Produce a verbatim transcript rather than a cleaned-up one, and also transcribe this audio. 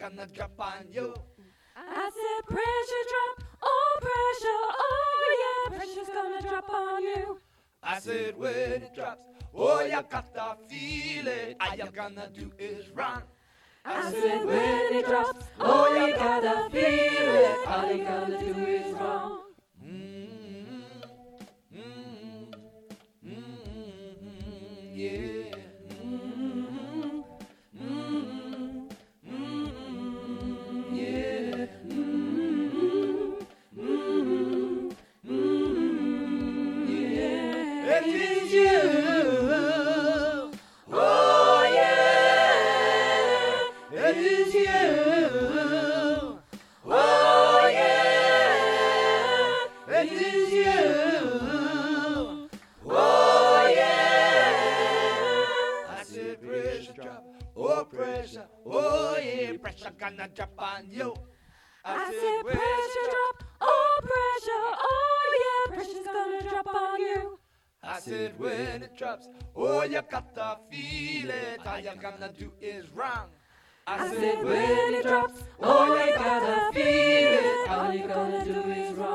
gonna drop on you. I said pressure drop, oh pressure, oh yeah, pressure's gonna drop on you. I said when it drops, oh you gotta feel it. All you gonna do is run. I said when it drops, oh you gotta feel it. All you gotta do is wrong. Mm-hmm. Mm-hmm. Mm-hmm. Yeah. Mm-hmm. Mm-hmm. Mm-hmm. Yeah. Mm-hmm. Mm-hmm. Mm-hmm. Yeah. It is you. Oh yeah. It is you. Oh yeah. It is you. Oh yeah. I said pressure drop. Oh pressure. Oh yeah. Pressure gonna drop on you. I said pressure drop, oh pressure, oh yeah, pressure's gonna drop on you. I said when it drops, oh you gotta feel it. All you gonna do is run. I said when it drops, oh you gotta feel it. All you gonna do is wrong.